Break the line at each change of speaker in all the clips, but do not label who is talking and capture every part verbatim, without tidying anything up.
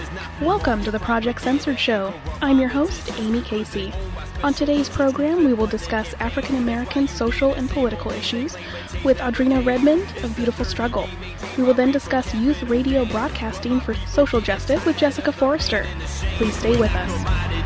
Welcome to the Project Censored Show. I'm your host, Amy Casey. On today's program, we will discuss African American social and political issues with Audrina Redmond of Beautiful Struggle. We will then discuss youth radio broadcasting for social justice with Jessica Forrester. Please stay with us.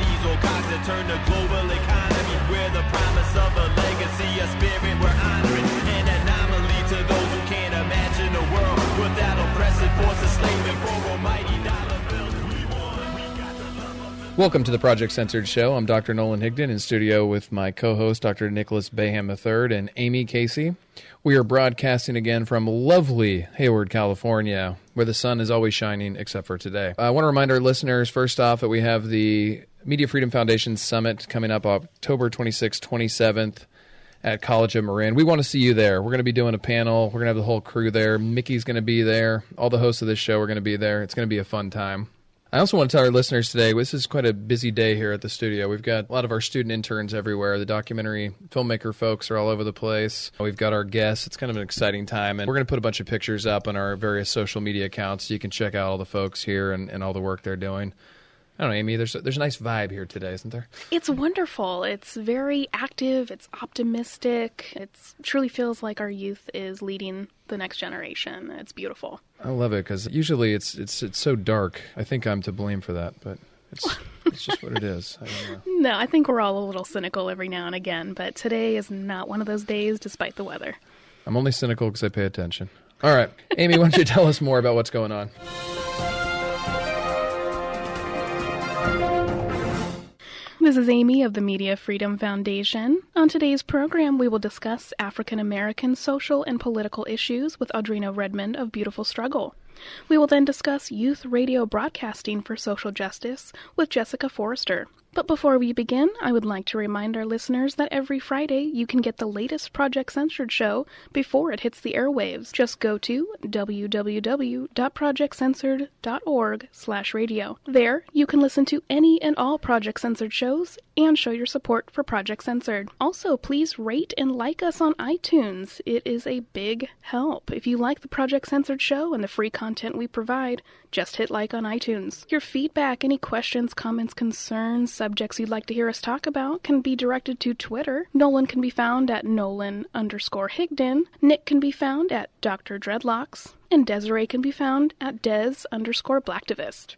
Welcome to the Project Censored Show. I'm Doctor Nolan Higdon in studio with my co-host, Doctor Nicholas Bayham the third and Amy Casey. We are broadcasting again from lovely Hayward, California, where the sun is always shining except for today. I want to remind our listeners, first off, that we have the Media Freedom Foundation Summit coming up October twenty-sixth, twenty-seventh at College of Marin. We want to see you there. We're going to be doing a panel. We're going to have the whole crew there. Mickey's going to be there. All the hosts of this show are going to be there. It's going to be a fun time. I also want to tell our listeners today, this is quite a busy day here at the studio. We've got a lot of our student interns everywhere. The documentary filmmaker folks are all over the place. We've got our guests. It's kind of an exciting time. And we're going to put a bunch of pictures up on our various social media accounts so you can check out all the folks here and, and all the work they're doing. I don't know, Amy, there's a, there's a nice vibe here today, isn't there?
It's wonderful. It's very active. It's optimistic. It truly feels like our youth is leading the next generation. It's beautiful.
I love it because usually it's it's it's so dark. I think I'm to blame for that, but it's it's just what it is. I don't know.
No, I think we're all a little cynical every now and again, but today is not one of those days despite the weather.
I'm only cynical because I pay attention. All right, Amy, why don't you tell us more about what's going on?
This is Amy of the Media Freedom Foundation. On today's program, we will discuss African American social and political issues with Audrina Redmond of Beautiful Struggle. We will then discuss youth radio broadcasting for social justice with Jessica Forrester. But before we begin, I would like to remind our listeners that every Friday you can get the latest Project Censored show before it hits the airwaves. Just go to w w w dot project censored dot org slash radio. There, you can listen to any and all Project Censored shows and show your support for Project Censored. Also, please rate and like us on iTunes. It is a big help. If you like the Project Censored show and the free content we provide, just hit like on iTunes. Your feedback, any questions, comments, concerns, subjects you'd like to hear us talk about can be directed to Twitter. Nolan can be found at Nolan underscore Higdon. Nick can be found at Doctor Dreadlocks. And Desiree can be found at Des underscore Blacktivist.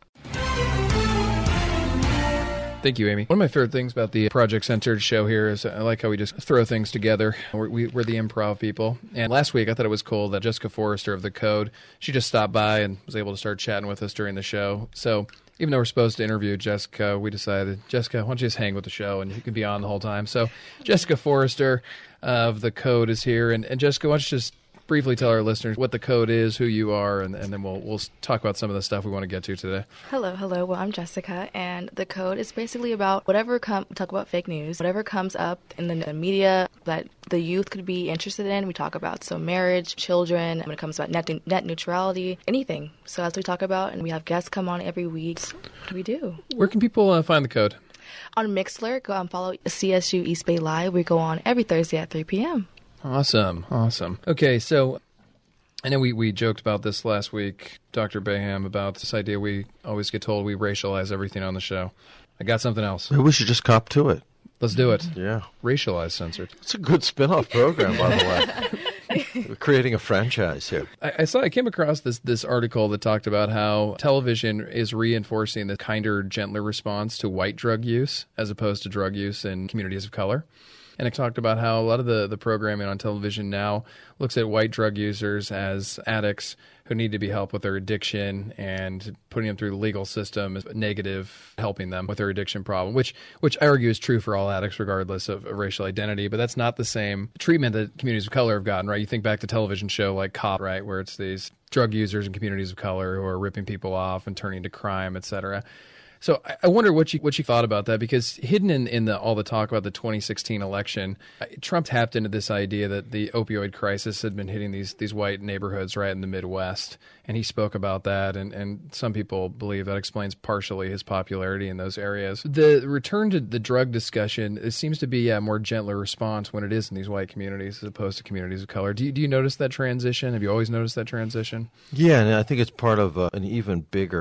Thank you, Amy. One of my favorite things about the Project Censored show here is I like how we just throw things together. We're, we, we're the improv people. And last week, I thought it was cool that Jessica Forrester of The Code, she just stopped by and was able to start chatting with us during the show. So even though we're supposed to interview Jessica, we decided, Jessica, why don't you just hang with the show and you can be on the whole time. So Jessica Forrester of The Code is here. And, and Jessica, why don't you just briefly tell our listeners what The Code is, who you are, and, and then we'll we'll talk about some of the stuff we want to get to today.
Hello, hello. Well, I'm Jessica, and The Code is basically about whatever come talk about fake news, whatever comes up in the media that the youth could be interested in. We talk about so marriage, children, when it comes about net net neutrality, anything. So that's what we talk about, and we have guests come on every week. What do we do?
Where can people uh, find The Code?
On Mixlr, go and follow C S U East Bay Live. We go on every Thursday at three p.m.
Awesome, awesome. Okay, so I know we, we joked about this last week, Doctor Bayham, about this idea we always get told we racialize everything on the show. I got something else.
Maybe we should just cop to it.
Let's do it.
Yeah.
Racialize Censored.
It's a good spin-off program, by the way. We're creating a franchise here.
I, I saw I came across this this article that talked about how television is reinforcing the kinder, gentler response to white drug use as opposed to drug use in communities of color. And it talked about how a lot of the, the programming on television now looks at white drug users as addicts who need to be helped with their addiction, and putting them through the legal system is negative, helping them with their addiction problem, which which I argue is true for all addicts regardless of, of racial identity. But that's not the same treatment that communities of color have gotten, right? You think back to television show like Cop, right, where it's these drug users in communities of color who are ripping people off and turning to crime, et cetera. So I wonder what you what you thought about that, because hidden in, in the all the talk about the twenty sixteen election, Trump tapped into this idea that the opioid crisis had been hitting these these white neighborhoods right in the Midwest, and he spoke about that, and, and some people believe that explains partially his popularity in those areas. The return to the drug discussion, it seems to be a more gentler response when it is in these white communities as opposed to communities of color. Do you, do you notice that transition? Have you always noticed that transition?
Yeah, and I think it's part of uh, an even bigger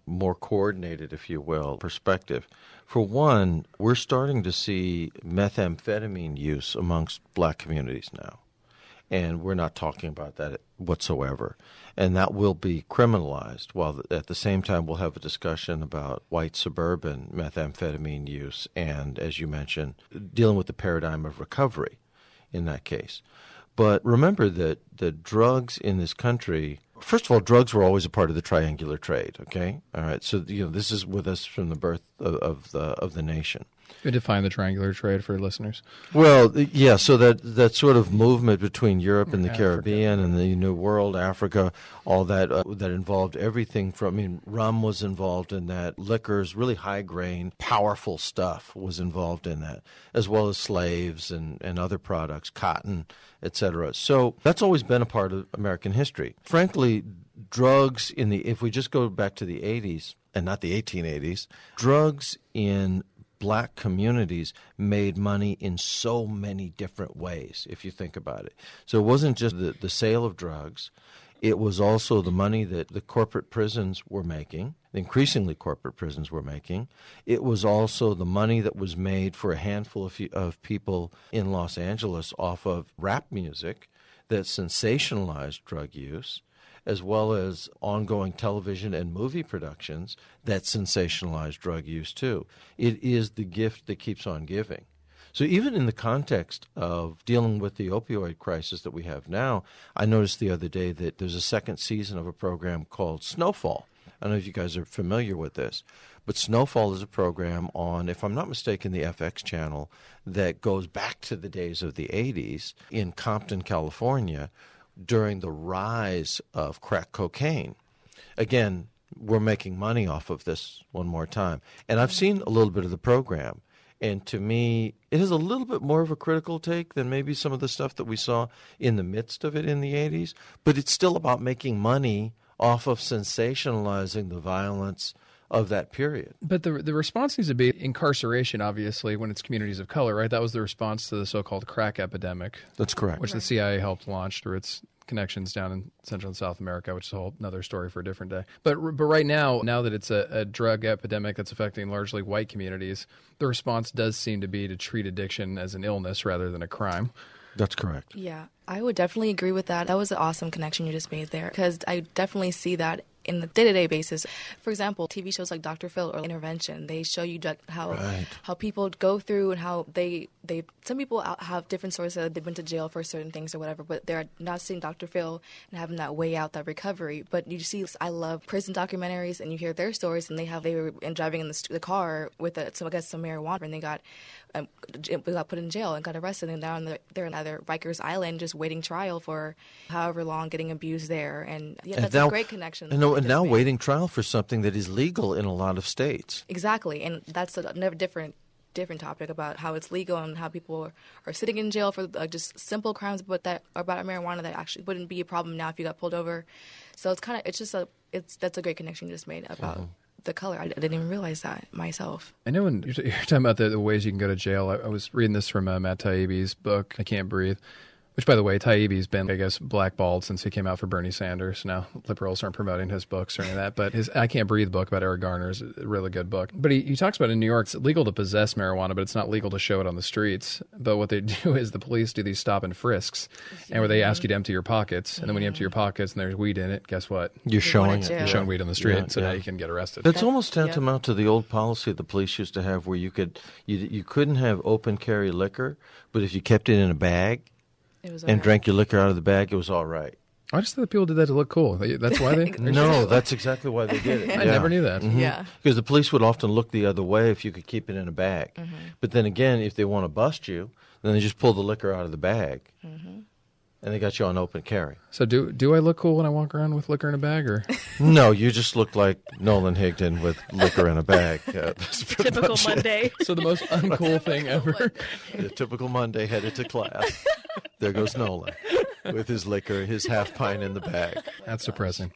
more coordinated, if you will, perspective. For one, we're starting to see methamphetamine use amongst black communities now. And we're not talking about that whatsoever. And that will be criminalized, while at the same time we'll have a discussion about white suburban methamphetamine use and, as you mentioned, dealing with the paradigm of recovery in that case. But remember that the drugs in this country, first of all, drugs were always a part of the triangular trade, okay? All right, so you know this is with us from the birth of, of the of the nation.
You define the triangular trade for listeners.
Well, yeah, so that, that sort of movement between Europe and the
Africa.
Caribbean and the New World, Africa, all that uh, that involved everything from, I mean, rum was involved in that, liquors, really high grain, powerful stuff was involved in that, as well as slaves and, and other products, cotton, et cetera. So that's always been a part of American history. Frankly, drugs in the, if we just go back to the eighties, and not the eighteen eighties, drugs in black communities made money in so many different ways, if you think about it. So it wasn't just the, the sale of drugs. It was also the money that the corporate prisons were making, increasingly corporate prisons were making. It was also the money that was made for a handful of, of people in Los Angeles off of rap music that sensationalized drug use, as well as ongoing television and movie productions that sensationalize drug use too. It is the gift that keeps on giving. So even in the context of dealing with the opioid crisis that we have now, I noticed the other day that there's a second season of a program called Snowfall. I don't know if you guys are familiar with this, but Snowfall is a program on, if I'm not mistaken, the F X channel that goes back to the days of the eighties in Compton, California, during the rise of crack cocaine. Again, we're making money off of this one more time. And I've seen a little bit of the program. And to me, it has a little bit more of a critical take than maybe some of the stuff that we saw in the midst of it in the eighties. But it's still about making money off of sensationalizing the violence of that period.
But the the response needs to be incarceration, obviously, when it's communities of color, right? That was the response to the so-called crack epidemic.
That's correct.
Which the C I A helped launch through its connections down in Central and South America, which is a whole another story for a different day. But but right now, now that it's a, a drug epidemic that's affecting largely white communities, the response does seem to be to treat addiction as an illness rather than a crime.
That's correct.
Yeah, I would definitely agree with that. That was an awesome connection you just made there, because I definitely see that in the day-to-day basis. For example, T V shows like Doctor Phil or Intervention, they show you how
Right.
how people go through and how they, they some people have different stories that they've been to jail for certain things or whatever, but they're not seeing Doctor Phil and having that way out, that recovery. But you see, I love prison documentaries, and you hear their stories, and they have they were in driving in the, the car with a, so I guess some marijuana, and they got um, got put in jail and got arrested, and now they're, they're in either Rikers Island just waiting trial for however long, getting abused there, and yeah,
And
that's
now-
a great connection.
And, no, and
just
now
made.
waiting trial for something that is legal in a lot of states.
Exactly, and that's a never different different topic about how it's legal and how people are, are sitting in jail for uh, just simple crimes, but that are about marijuana that actually wouldn't be a problem now if you got pulled over. So it's kind of it's just a it's that's a great connection you just made about. Mm-hmm. The color. I, I didn't even realize that myself.
I know when you're, you're talking about the, the ways you can go to jail. I, I was reading this from uh, Matt Taibbi's book, I Can't Breathe, which, by the way, Taibbi's been, I guess, blackballed since he came out for Bernie Sanders. Now, liberals aren't promoting his books or any of that, but his I Can't Breathe book about Eric Garner is a really good book. But he, he talks about in New York, it's legal to possess marijuana, but it's not legal to show it on the streets. But what they do is the police do these stop and frisks, and where they ask you to empty your pockets, and then when you empty your pockets and there's weed in it, guess what?
You're showing it.
jail.
You're showing weed on the street,
Yeah,
so
yeah.
now you can get arrested.
That's almost
Yeah.
tantamount to the old policy the police used to have, where you could you you couldn't have open carry liquor, but if you kept it in a bag
It was
and
alright.
drank your liquor out of the bag, it was all right.
I just thought people did that to look cool. They- That's why they.
No, that's exactly why they did it.
I never knew that.
Mhm.
Yeah.
Because the police would often look the other way if you could keep it in a bag.
Mm-hmm.
But then again, if they want to bust you, then they just pull the liquor out of the bag.
Mm-hmm.
And they got you on open carry.
So do do I look cool when I walk around with liquor in a bag, or
No, you just look like Nolan Higdon with liquor in a bag. Yeah, that's pretty
Typical
much it.
Monday.
so the most uncool thing ever?
The typical Monday headed to class. There goes Nolan with his liquor, his half pint in the bag.
That's depressing.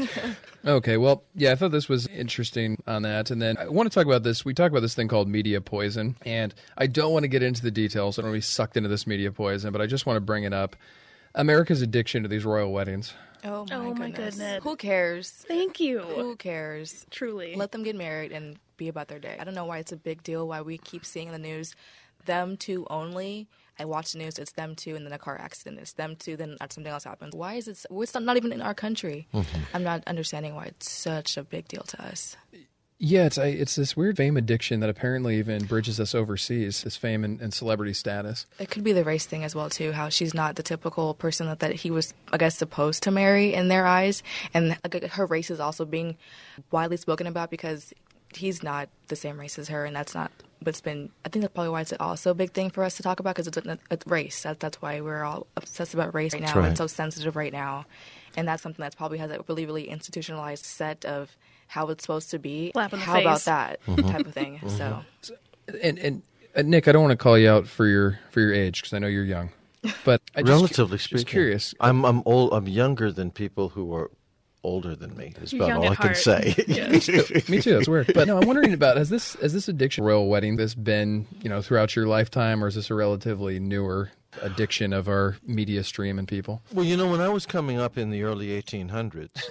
Okay, well, yeah, I thought this was interesting on that. And then I want to talk about this. We talk about this thing called media poison. And I don't want to get into the details. I don't want to be sucked into this media poison, but I just want to bring it up America's addiction to these royal weddings.
Oh my,
Oh, my
goodness.
goodness.
Who cares?
Thank you.
Who cares?
Truly.
Let them get married and be about their day. I don't know why it's a big deal, why we keep seeing in the news them two only. I watch the news, it's them two, and then a car accident. It's them two, then something else happens. Why is it? It's not, not even in our country. Mm-hmm. I'm not understanding why it's such a big deal to us.
Yeah, it's I, it's this weird fame addiction that apparently even bridges us overseas, this fame and, and celebrity status.
It could be the race thing as well, too, how she's not the typical person that, that he was, I guess, supposed to marry in their eyes. And like, her race is also being widely spoken about because he's not the same race as her, and that's not what's been, I think that's probably why it's also a big thing for us to talk about, because it's a, a race. That, that's why we're all obsessed about race right now.
Right.
It's so sensitive right now. And that's something that's probably has a really, really institutionalized set of how it's supposed to be.
Slap in the
how
face.
about that
Mm-hmm.
type of thing.
Mm-hmm.
So,
And, and uh, Nick, I don't want to call you out for your for your age because I know you're young, but I just,
Relatively
just
speaking,
curious.
I'm I'm old. I'm younger than people who are older than me. Is
You're
about
young
all I
at
can
heart.
say.
Yeah.
Me too. That's weird. But no, I'm wondering about has this has this addiction royal wedding this been you know throughout your lifetime, or is this a relatively newer addiction of our media stream and people?
Well, you know, when I was coming up in the early eighteen hundreds,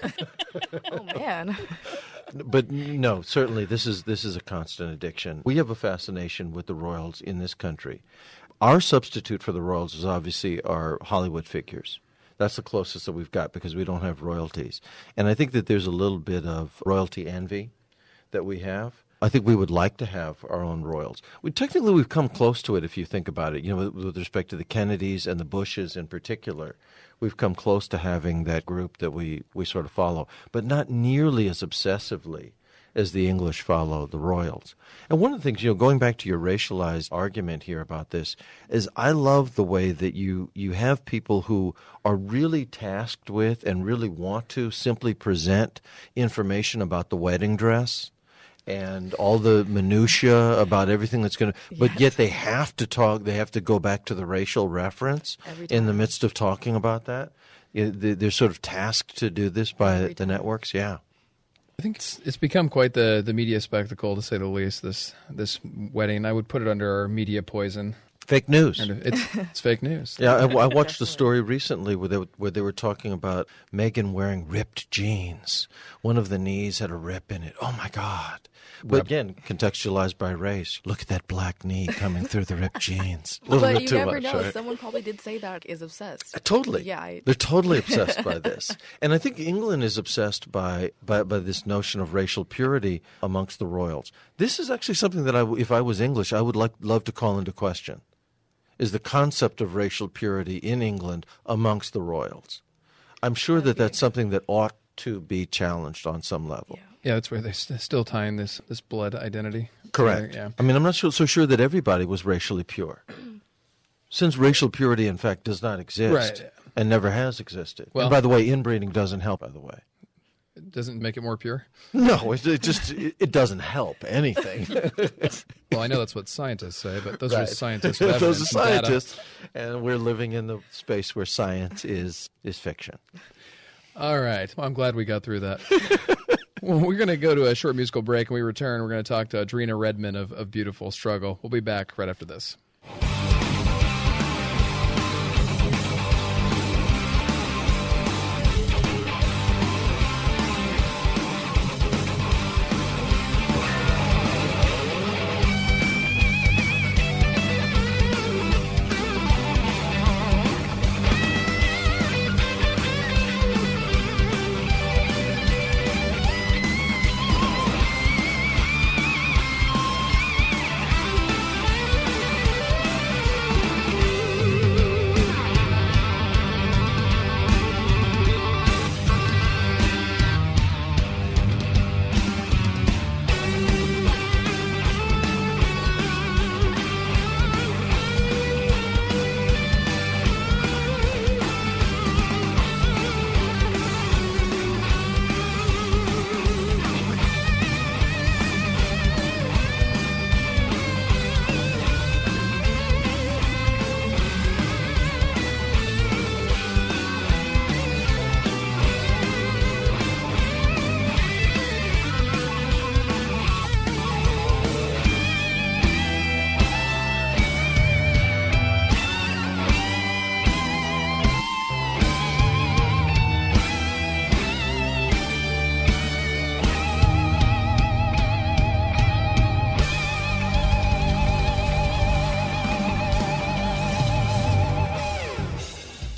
oh man.
but no, certainly this is this is a constant addiction. We have a fascination with the royals in this country. Our substitute for the royals is obviously our Hollywood figures. That's the closest that we've got because we don't have royalties. And I think that there's a little bit of royalty envy that we have. I think we would like to have our own royals. We technically we've come close to it if you think about it. You know, with, with respect to the Kennedys and the Bushes in particular, we've come close to having that group that we, we sort of follow, but not nearly as obsessively as the English follow the royals. And one of the things, you know, going back to your racialized argument here about this, is I love the way that you, you have people who are really tasked with and really want to simply present information about the wedding dress and all the minutia about everything that's going to, but
Yes.
yet they have to talk, they have to go back to the racial reference
Every
in the
time.
midst of talking about that. You know, they- They're sort of tasked to do this by
Every
the
time.
networks, yeah.
I think it's it's become quite the, the media spectacle, to say the least, this this wedding. I would put it under our media poison.
Fake news.
And it's, it's fake news.
Yeah, I, I watched a story recently where they, where they were talking about Meghan wearing ripped jeans. One of the knees had a rip in it. Oh, my God. But again, contextualized by race. Look at that black knee coming through the ripped jeans. A little
But
bit
you
too
never
much,
know.
right?
Someone probably did say that is obsessed.
Uh, Totally.
Yeah, I-
They're totally obsessed by this. And I think England is obsessed by, by, by this notion of racial purity amongst the royals. This is actually something that, I, w- if I was English, I would like love to call into question, is the concept of racial purity in England amongst the royals. I'm sure that that's something that ought to be challenged on some level.
Yeah.
Yeah, that's where they're st- still tying this, this blood identity.
Correct.
Yeah.
I mean, I'm not so, so sure that everybody was racially pure. Since racial purity, in fact, does not exist
Right.
and never has existed.
Well-
and by the way, inbreeding doesn't help, by the way.
It doesn't make it more pure.
No, it, it just it, it doesn't help anything.
Well, I know that's what scientists say, but those
Right.
are scientists. with
Those
evidence
are
and data.
scientists, and we're living in the space where science is is fiction.
All right. Well, I'm glad we got through that. Well, we're going to go to a short musical break. When we return, we're going to talk to Adrena Redmond of, of Beautiful Struggle. We'll be back right after this.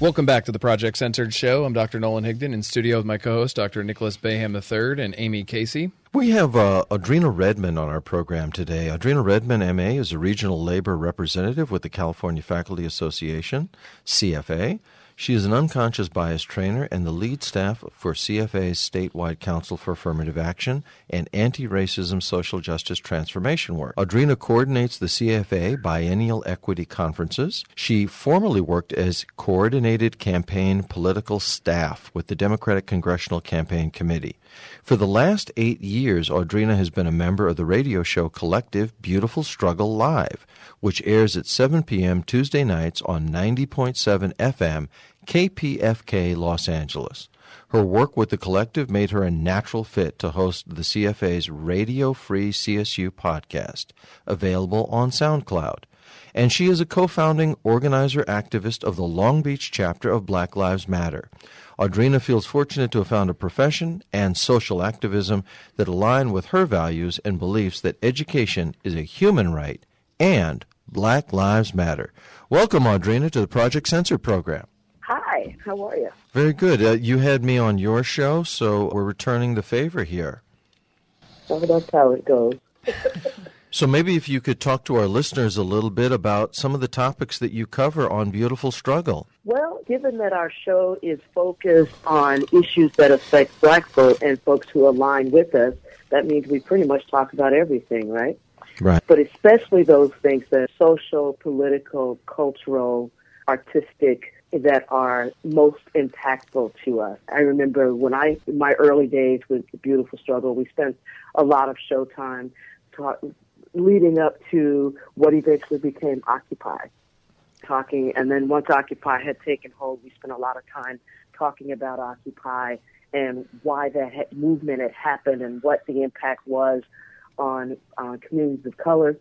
Welcome back to the Project Censored Show. I'm Doctor Nolan Higdon in studio with my co-host, Doctor Nicholas Bayham the third and Amy Casey.
We have uh, Audrina Redmond on our program today. Audrina Redmond, M A, is a regional labor representative with the California Faculty Association, C F A. She is an unconscious bias trainer and the lead staff for C F A's statewide Council for Affirmative Action and Anti-Racism Social Justice Transformation work. Audrina coordinates the C F A Biennial Equity Conferences. She formerly worked as Coordinated Campaign Political Staff with the Democratic Congressional Campaign Committee. For the last eight years, Audrina has been a member of the radio show collective Beautiful Struggle Live, which airs at seven p.m. Tuesday nights on ninety point seven F M K P F K Los Angeles. Her work with the collective made her a natural fit to host the C F A's Radio Free C S U podcast, available on SoundCloud. And she is a co-founding organizer-activist of the Long Beach chapter of Black Lives Matter. Audrina feels fortunate to have found a profession and social activism that align with her values and beliefs that education is a human right and Black Lives Matter. Welcome, Audrina, to the Project Censored program.
Hi, how are you?
Very good. Uh, you had me on your show, so we're returning the favor here.
Well, that's how it goes.
So maybe if you could talk to our listeners a little bit about some of the topics that you cover on Beautiful Struggle.
Well, given that our show is focused on issues that affect black folk and folks who align with us, that means we pretty much talk about everything, right?
Right.
But especially those things that are social, political, cultural, artistic, that are most impactful to us. I remember when I, in my early days with Beautiful Struggle, we spent a lot of showtime talk, leading up to what eventually became Occupy, talking, and then once Occupy had taken hold, we spent a lot of time talking about Occupy and why that ha- movement had happened and what the impact was on uh, communities of color.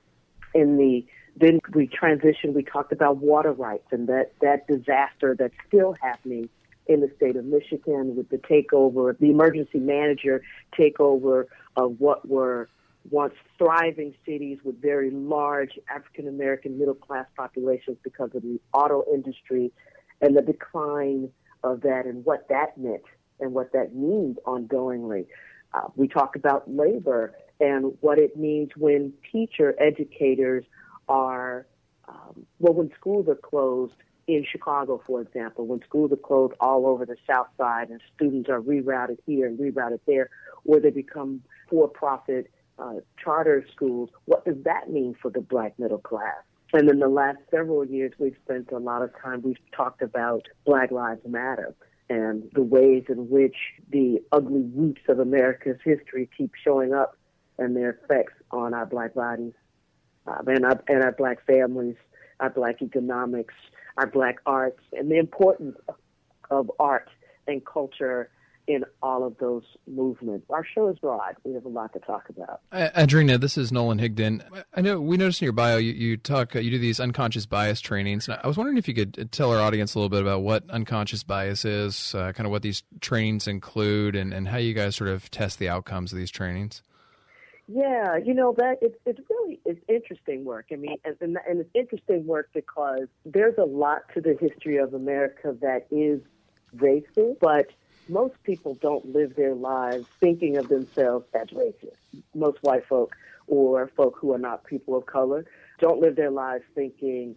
In the then we transitioned. We talked about water rights and that that disaster that's still happening in the state of Michigan with the takeover, the emergency manager takeover of what were once thriving cities with very large African American middle class populations because of the auto industry and the decline of that and what that meant and what that means ongoingly. Uh, we talk about labor and what it means when teacher educators are, um, well, when schools are closed in Chicago, for example, when schools are closed all over the South Side and students are rerouted here and rerouted there, or they become for-profit uh, charter schools, what does that mean for the black middle class? And in the last several years, we've spent a lot of time, we've talked about Black Lives Matter and the ways in which the ugly roots of America's history keep showing up and their effects on our black bodies. Uh, and, our, and our black families, our black economics, our black arts, and the importance of, of art and culture in all of those movements. Our show is broad. We have a lot to talk about.
Audrina, this is Nolan Higdon. I know we noticed in your bio you, you talk you do these unconscious bias trainings. I was wondering if you could tell our audience a little bit about what unconscious bias is, uh, kind of what these trainings include, and, and how you guys sort of test the outcomes of these trainings.
Yeah, you know, that it's it's really it's interesting work. I mean, and, and and it's interesting work because there's a lot to the history of America that is racist, but most people don't live their lives thinking of themselves as racist. Most white folk or folk who are not people of color don't live their lives thinking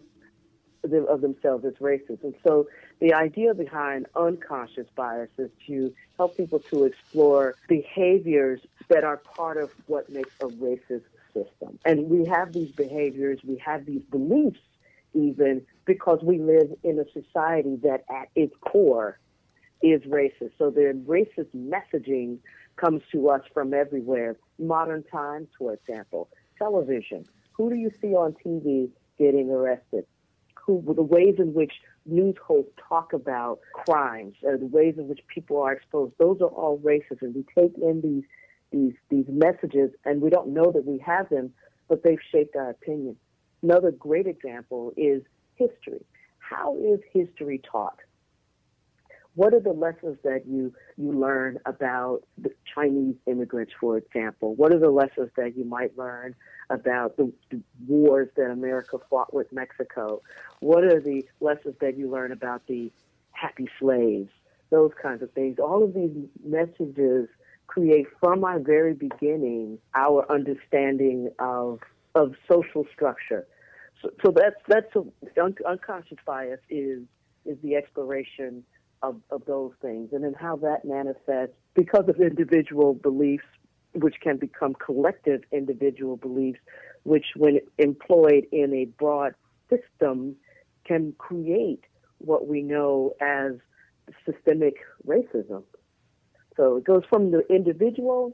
of themselves as racist. And so the idea behind unconscious bias is to help people to explore behaviors that are part of what makes a racist system. And we have these behaviors, we have these beliefs even because we live in a society that at its core is racist. So the racist messaging comes to us from everywhere. Modern times, for example, television. Who do you see on T V getting arrested? Who, the ways in which news hosts talk about crimes, or the ways in which people are exposed, those are all racist. And we take in these these these messages, and we don't know that we have them, but they've shaped our opinion. Another great example is history. How is history taught? What are the lessons that you, you learn about the Chinese immigrants, for example? What are the lessons that you might learn about the, the wars that America fought with Mexico? What are the lessons that you learn about the happy slaves? Those kinds of things. All of these messages create from our very beginning our understanding of of social structure. So, so that's that's a, un, unconscious bias is is the exploration of, of those things, and then how that manifests because of individual beliefs, which can become collective individual beliefs, which, when employed in a broad system, can create what we know as systemic racism. So it goes from the individual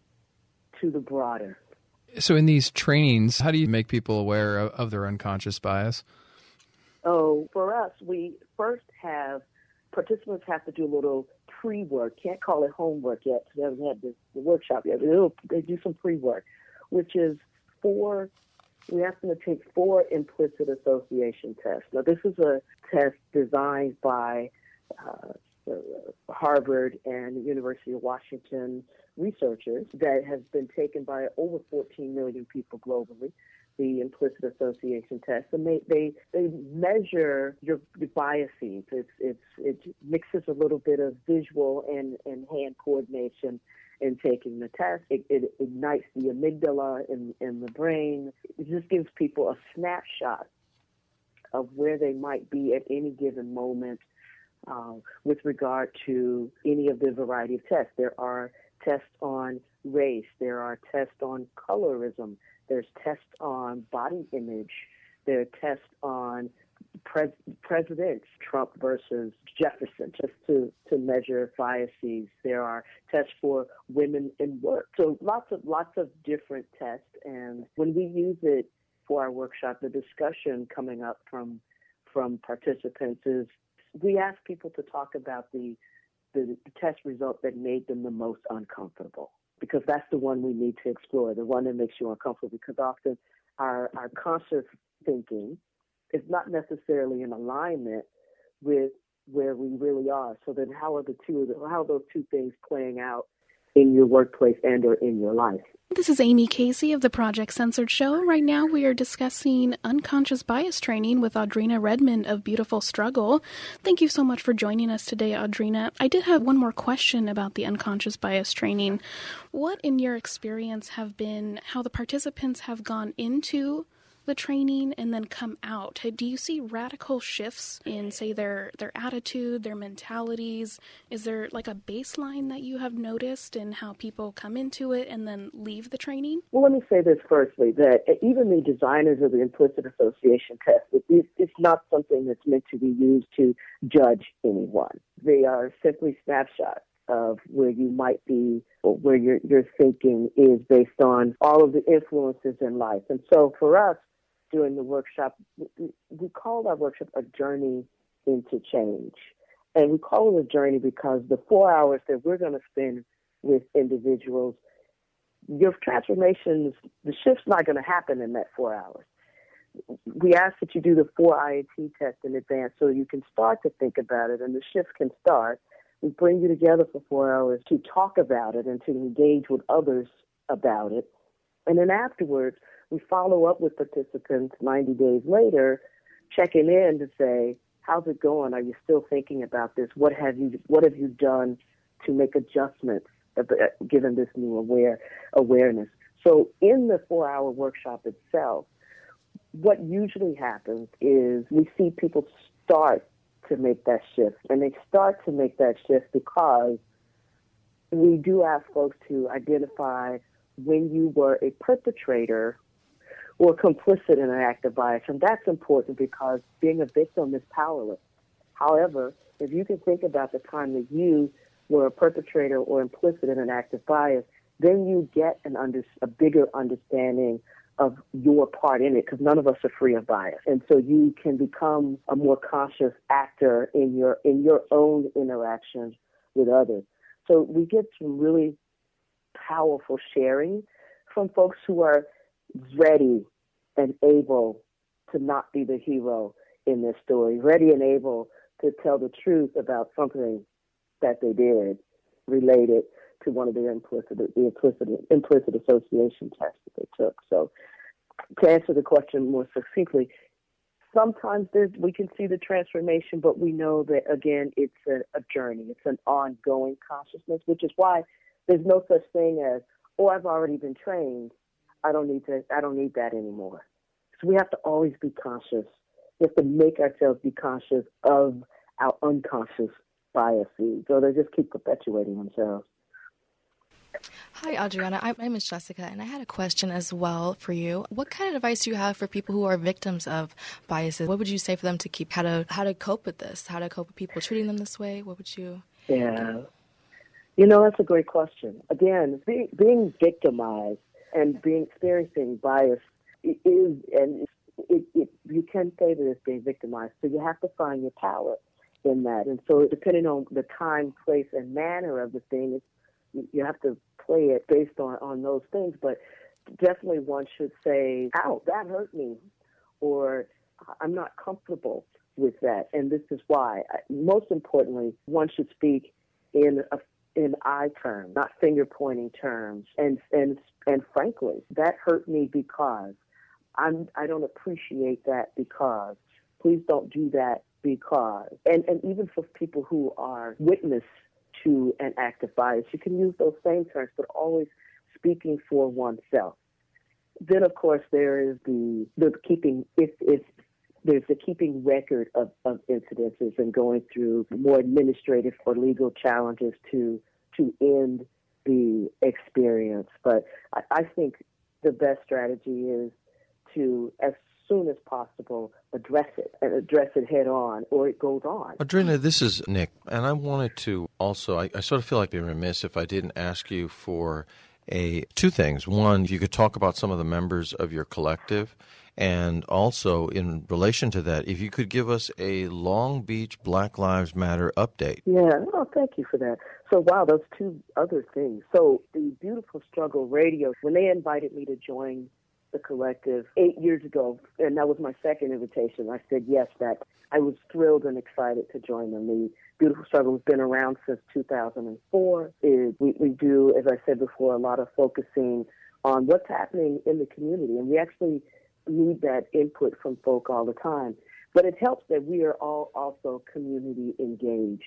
to the broader.
So in these trainings, how do you make people aware of, of their unconscious bias?
Oh, for us, we first have participants have to do a little pre-work. Can't call it homework yet because we haven't had the, the workshop yet. But they do some pre-work, which is four. We ask them to take four implicit association tests. Now, this is a test designed by uh, Harvard and the University of Washington researchers that has been taken by over fourteen million people globally, the implicit association test. And they, they, they measure your, your biases. It's, it's, it mixes a little bit of visual and, and hand coordination in taking the test. It, it ignites the amygdala in, in the brain. It just gives people a snapshot of where they might be at any given moment uh, with regard to any of the variety of tests. There are tests on race. There are tests on colorism. There's tests on body image. There are tests on pres- presidents, Trump versus Jefferson, just to, to measure biases. There are tests for women in work. So lots of lots of different tests. And when we use it for our workshop, the discussion coming up from from participants is we ask people to talk about the the, the test result that made them the most uncomfortable, because that's the one we need to explore, the one that makes you uncomfortable, because often our, our conscious thinking is not necessarily in alignment with where we really are. So then how are the two, how are those two things playing out in your workplace and or in your life?
This is Amy Casey of the Project Censored Show. Right now we are discussing unconscious bias training with Audrina Redmond of Beautiful Struggle. Thank you so much for joining us today, Audrina. I did have one more question about the unconscious bias training. What, in your experience, have been how the participants have gone into the training and then come out? Do you see radical shifts in, say, their their attitude, their mentalities? Is there like a baseline that you have noticed in how people come into it and then leave the training?
Well, let me say this firstly, that even the designers of the implicit association test, it, it's not something that's meant to be used to judge anyone. They are simply snapshots of where you might be or where your, your thinking is based on all of the influences in life. And so for us, during the workshop, we called our workshop a journey into change. And we call it a journey because the four hours that we're going to spend with individuals, your transformations, the shift's not going to happen in that four hours. We ask that you do the four I A T test in advance so you can start to think about it and the shift can start. We bring you together for four hours to talk about it and to engage with others about it. And then afterwards, we follow up with participants ninety days later, checking in to say, how's it going? Are you still thinking about this? What have you What have you done to make adjustments given this new aware awareness? So in the four-hour workshop itself, what usually happens is we see people start to make that shift. And they start to make that shift because we do ask folks to identify when you were a perpetrator or complicit in an act of bias. And that's important because being a victim is powerless. However, if you can think about the time that you were a perpetrator or implicit in an act of bias, then you get an under, a bigger understanding of your part in it, because none of us are free of bias. And so you can become a more conscious actor in your in your own interactions with others. So we get some really powerful sharing from folks who are ready and able to not be the hero in this story, ready and able to tell the truth about something that they did related to one of their implicit, the implicit, implicit association tests that they took. So to answer the question more succinctly, sometimes there's, we can see the transformation, but we know that, again, it's a, a journey. It's an ongoing consciousness, which is why there's no such thing as, oh, I've already been trained. I don't need to, I don't need that anymore. So we have to always be conscious. We have to make ourselves be conscious of our unconscious biases, so they just keep perpetuating themselves.
Hi, Adriana. I, my name is Jessica, and I had a question as well for you. What kind of advice do you have for people who are victims of biases? What would you say for them to keep, how to how to cope with this, how to cope with people treating them this way? What would you
Yeah.
do?
You know, that's a great question. Again, being, being victimized and being experiencing bias is, and it, it, you can say that it's being victimized, so you have to find your power in that. And so depending on the time, place, and manner of the thing, it's, you have to play it based on, on those things, but definitely one should say, ow, that hurt me, or I'm not comfortable with that, and this is why. Most importantly, one should speak in a, in I terms, not finger-pointing terms, and, and, and frankly, that hurt me because I'm, I don't appreciate that because. Please don't do that because. And, and even for people who are witness to an act of bias, you can use those same terms, but always speaking for oneself. Then, of course, there is the the keeping if if there's the keeping record of, of incidences and going through more administrative or legal challenges to to end the experience. But I, I think the best strategy is to, as soon as possible, address it and address it head on, or it goes on.
Audrina, this is Nick, and I wanted to also, I, I sort of feel like being remiss if I didn't ask you for a two things. One, if you could talk about some of the members of your collective, and also in relation to that, if you could give us a Long Beach Black Lives Matter update.
Yeah, oh, thank you for that. So, wow, those two other things. So the Beautiful Struggle Radio, when they invited me to join the collective eight years ago, and that was my second invitation, I said yes, that I was thrilled and excited to join them. The Beautiful Struggle has been around since two thousand four. It, we, we do, as I said before, a lot of focusing on what's happening in the community, and we actually need that input from folk all the time. But it helps that we are all also community engaged.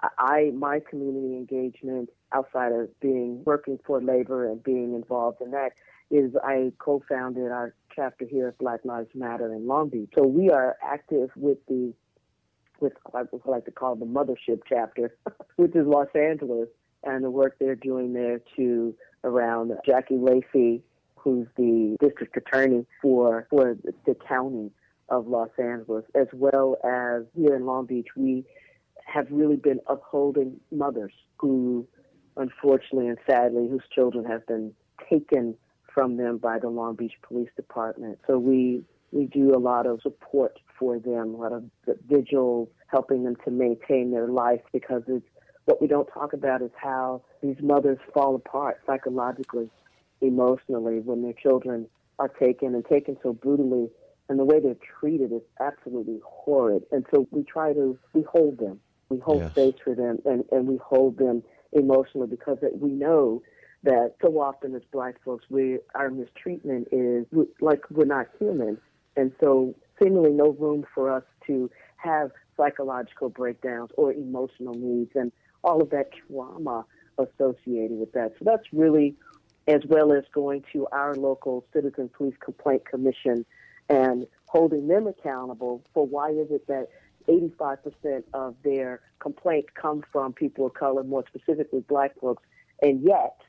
I, my community engagement outside of being working for labor and being involved in that is I co-founded our chapter here at Black Lives Matter in Long Beach. So we are active with the, with what I like to call the mothership chapter, which is Los Angeles, and the work they're doing there to around Jackie Lacey, who's the district attorney for, for the county of Los Angeles, as well as here in Long Beach, we have really been upholding mothers who, unfortunately and sadly, whose children have been taken from them by the Long Beach Police Department. So we we do a lot of support for them, a lot of vigils, helping them to maintain their life, because it's what we don't talk about is how these mothers fall apart psychologically, emotionally, when their children are taken and taken so brutally, and the way they're treated is absolutely horrid. And so we try to, we hold them. We hold
Yes.
space for them, and, and we hold them emotionally, because we know that so often as Black folks, we our mistreatment is like we're not human, and so seemingly no room for us to have psychological breakdowns or emotional needs and all of that trauma associated with that. So that's really, as well as going to our local Citizen Police Complaint Commission and holding them accountable for why is it that eighty-five percent of their complaints come from people of color, more specifically Black folks, and yet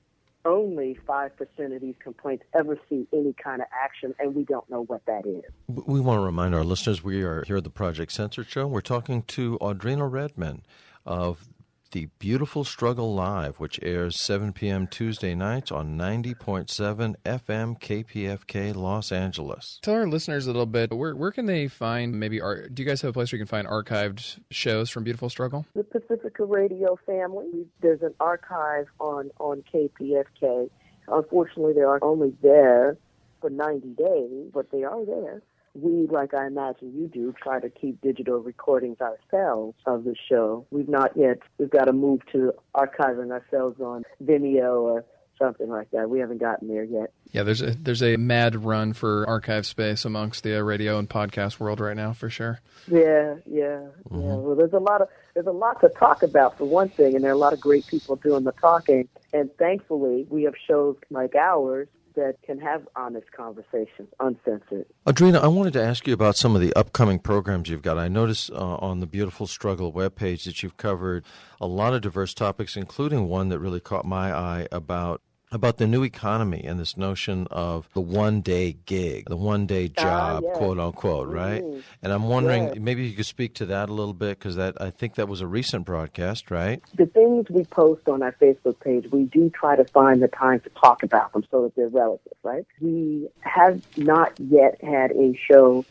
only five percent of these complaints ever see any kind of action, and we don't know what that is.
We want to remind our listeners we are here at the Project Censored Show. We're talking to Audrina Redmond of The Beautiful Struggle Live, which airs seven p.m. Tuesday nights on ninety point seven F M K P F K Los Angeles.
Tell our listeners a little bit, where where can they find maybe, ar- do you guys have a place where you can find archived shows from Beautiful Struggle?
The Pacifica Radio family, there's an archive on, on K P F K. Unfortunately, they are only there for ninety days, but they are there. we, like I imagine you do, try to keep digital recordings ourselves of the show. We've not yet, we've got to move to archiving ourselves on Vimeo or something like that. We haven't gotten there yet.
Yeah, there's a, there's a mad run for archive space amongst the uh, radio and podcast world right now, for sure.
Yeah, yeah, mm-hmm. yeah. Well, there's a lot of there's a lot to talk about, for one thing, and there are a lot of great people doing the talking. And thankfully, we have shows like ours that can have honest conversations, uncensored.
Audrina, I wanted to ask you about some of the upcoming programs you've got. I noticed uh, on the Beautiful Struggle webpage that you've covered a lot of diverse topics, including one that really caught my eye about about the new economy and this notion of the one-day gig, the one-day job, uh, yeah. quote unquote, mm-hmm. right? And I'm wondering, yeah. maybe you could speak to that a little bit, because that I think that was a recent broadcast, right?
The things we post on our Facebook page, we do try to find the time to talk about them so that they're relevant, right? We have not yet had a show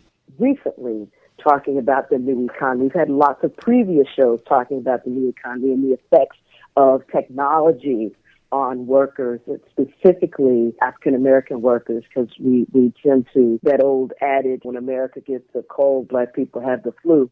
recently talking about the new economy. We've had lots of previous shows talking about the new economy and the effects of technology on workers, specifically African-American workers, because we, we tend to, that old adage, when America gets a cold, black people have the flu,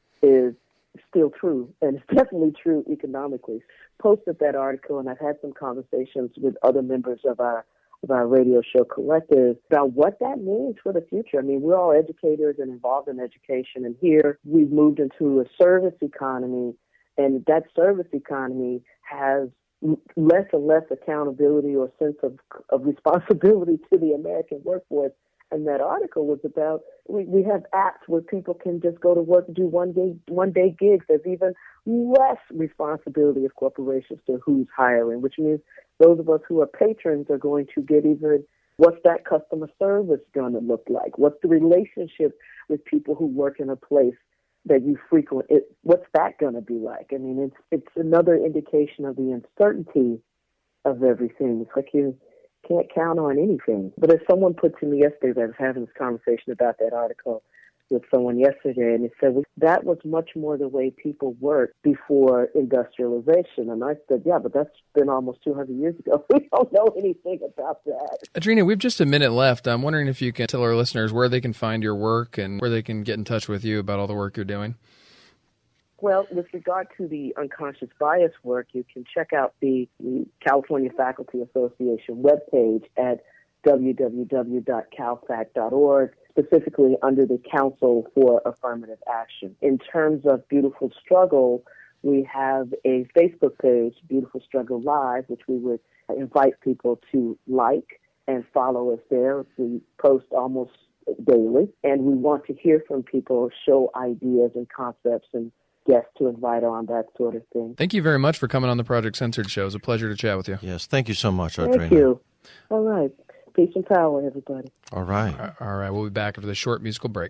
is still true, and it's definitely true economically. Posted that article, and I've had some conversations with other members of our of our radio show collective about what that means for the future. I mean, we're all educators and involved in education, and here we've moved into a service economy, and that service economy has less and less accountability or sense of, of responsibility to the American workforce. And that article was about, we, we have apps where people can just go to work and do one day, one day gigs. There's even less responsibility of corporations to who's hiring, which means those of us who are patrons are going to get even, what's that customer service going to look like? What's the relationship with people who work in a place that you frequent, it, what's that going to be like? I mean, it's it's another indication of the uncertainty of everything. It's like you can't count on anything. But as someone put to me yesterday, I was having this conversation about that article with someone yesterday, and it said, well, that was much more the way people worked before industrialization. And I said, yeah, but that's been almost two hundred years ago. We don't know anything about that.
Audrina, we've just a minute left. I'm wondering if you can tell our listeners where they can find your work and where they can get in touch with you about all the work you're doing.
Well, with regard to the unconscious bias work, you can check out the California Faculty Association webpage at w w w dot cal fac dot org, specifically under the Council for Affirmative Action. In terms of Beautiful Struggle, we have a Facebook page, Beautiful Struggle Live, which we would invite people to like and follow us there. We post almost daily, and we want to hear from people, show ideas and concepts and guests to invite on, that sort of thing.
Thank you very much for coming on the Project Censored show. It was a pleasure to chat with you.
Yes, thank you so much, Audrina.
Thank you. All right. Peace and power, everybody.
All right.
All right. We'll be back after the short musical break.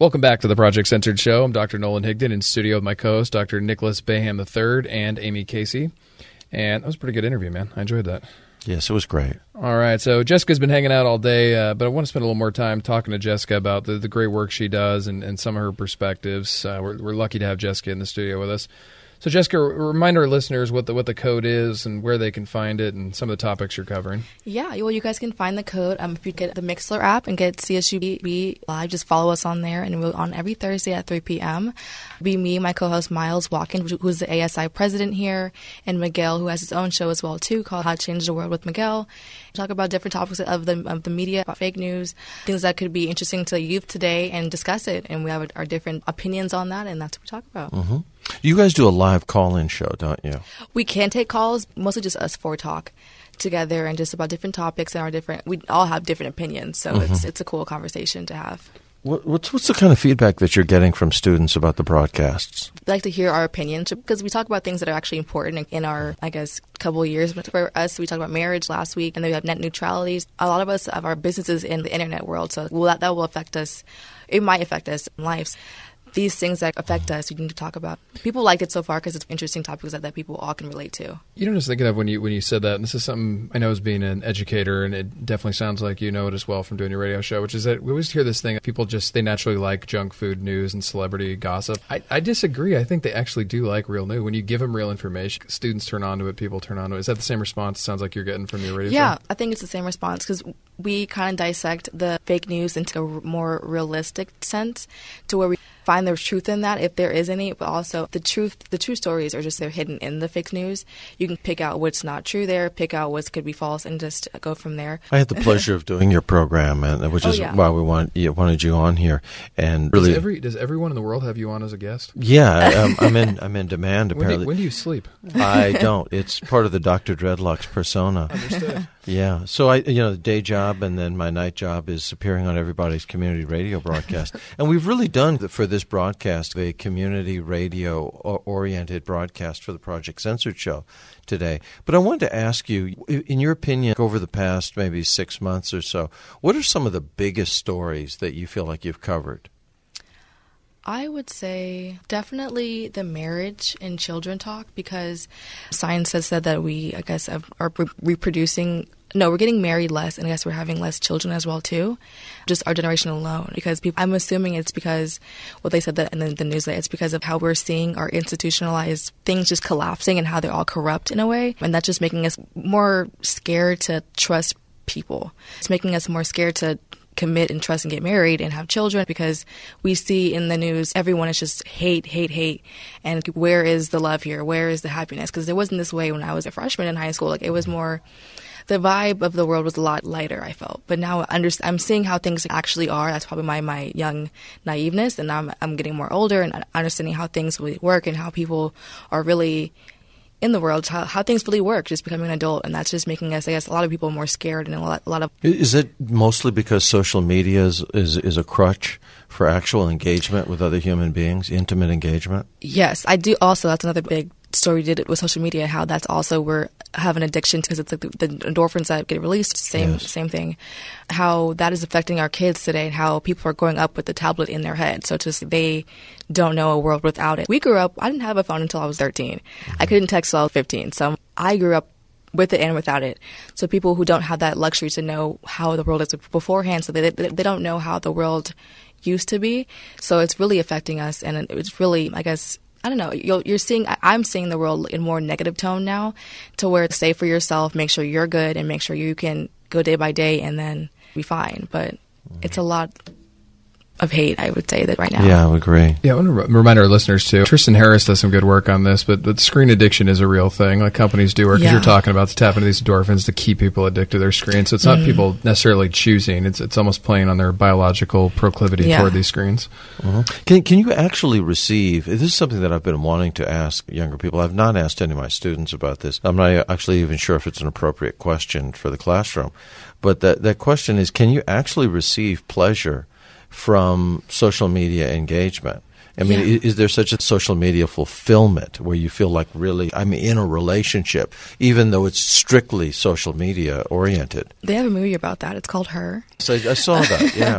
Welcome back to the Project Censored Show. I'm Doctor Nolan Higdon in studio with my co-host, Doctor Nicholas Baham the third and Amy Casey. And that was a pretty good interview, man. I enjoyed that.
Yes, it was great.
All right, so Jessica's been hanging out all day, uh, but I want to spend a little more time talking to Jessica about the, the great work she does and, and some of her perspectives. Uh, we're, we're lucky to have Jessica in the studio with us. So, Jessica, remind our listeners what the what the code is and where they can find it and some of the topics you're covering.
Yeah, well, you guys can find the code um, if you get the Mixler app and get C S U B Live. Just follow us on there, and we're on every Thursday at three p.m. Be me, my co-host Miles Watkins, who's the A S I president here, and Miguel, who has his own show as well too, called How to Change the World with Miguel. We talk about different topics of the of the media, about fake news, things that could be interesting to youth today, and discuss it. And we have our different opinions on that, and that's what we talk about.
Mm-hmm. You guys do a live call-in show, don't you?
We can take calls, mostly just us four talk together and just about different topics and our different. We all have different opinions, so mm-hmm. it's it's a cool conversation to have.
What, what's what's the kind of feedback that you're getting from students about the broadcasts?
They like to hear our opinions because we talk about things that are actually important in our, I guess, couple of years. But for us, we talked about marriage last week, and then we have net neutrality. A lot of us have our businesses in the internet world, so will that, that will affect us. It might affect us in lives. These things that affect us, we need to talk about. People liked it so far because it's interesting topics that, that people all can relate to.
You know, just thinking of when you when you said that, and this is something I know as being an educator, and it definitely sounds like you know it as well from doing your radio show, which is that we always hear this thing, people just, they naturally like junk food news and celebrity gossip. I, I disagree. I think they actually do like real news. When you give them real information, students turn on to it, people turn on to it. Is that the same response it sounds like you're getting from your radio
yeah,
show?
Yeah, I think it's the same response because we kind of dissect the fake news into a more realistic sense to where we find the truth in that, if there is any, but also the truth, the true stories are just, they're hidden in the fake news. You can pick out what's not true there, pick out what could be false, and just go from there.
I had the pleasure of doing your program, and which
oh,
is
yeah.
why we want, yeah, wanted you on here. And really,
does, every, does everyone in the world have you on as a guest?
Yeah, I, I'm, I'm in. I'm in demand. Apparently,
when do, when do you sleep?
I don't. It's part of the Doctor Dreadlock's persona.
Understood.
Yeah. So I, you know, the day job and then my night job is appearing on everybody's community radio broadcast. And we've really done for this broadcast a community radio oriented broadcast for the Project Censored Show today. But I wanted to ask you, in your opinion, over the past maybe six months or so, what are some of the biggest stories that you feel like you've covered?
I would say definitely the marriage and children talk, because science has said that we, I guess, are reproducing. No, we're getting married less, and I guess we're having less children as well, too. Just our generation alone. Because people, I'm assuming it's because, well, they said that in the, the news, that it's because of how we're seeing our institutionalized things just collapsing and how they're all corrupt in a way. And that's just making us more scared to trust people. It's making us more scared to commit and trust and get married and have children, because we see in the news everyone is just hate, hate, hate. And where is the love here? Where is the happiness? Because it wasn't this way when I was a freshman in high school. Like, it was more, the vibe of the world was a lot lighter, I felt. But now I'm seeing how things actually are. That's probably my, my young naiveness. And now I'm, I'm getting more older and understanding how things really work and how people are really in the world, how, how things really work, just becoming an adult. And that's just making us, I guess, a lot of people more scared, and a lot, a lot of...
Is it mostly because social media is, is, is a crutch for actual engagement with other human beings, intimate engagement?
Yes, I do also. That's another big story we did with social media, how that's also we're have an addiction, because it's like the, the endorphins that get released, same yes. same thing. How that is affecting our kids today, and how people are growing up with the tablet in their head. So just they don't know a world without it. We grew up, I didn't have a phone until I was thirteen. Mm-hmm. I couldn't text until I was fifteen. So I grew up with it and without it. So people who don't have that luxury to know how the world is beforehand, so they they, they don't know how the world used to be. So it's really affecting us, and it's really, I guess, I don't know, you're, you're seeing, I'm seeing the world in more negative tone now, to where it's safe for yourself, make sure you're good, and make sure you can go day by day and then be fine. But it's a lot of hate, I would say, that right now.
Yeah, I would agree.
Yeah, I want to re- remind our listeners, too. Tristan Harris does some good work on this, but, but screen addiction is a real thing. Like companies do work, because
yeah.
you're talking about to tap into these endorphins to keep people addicted to their screens. So it's not mm-hmm. people necessarily choosing. It's it's almost playing on their biological proclivity
yeah.
toward these screens.
Mm-hmm. Can, can you actually receive, this is something that I've been wanting to ask younger people. I've not asked any of my students about this. I'm not actually even sure if it's an appropriate question for the classroom. But that, that question is, can you actually receive pleasure from social media engagement? I mean,
yeah.
is, is there such a social media fulfillment where you feel like really I'm in a relationship, even though it's strictly social media oriented?
They have a movie about that. It's called Her.
So I saw that, yeah.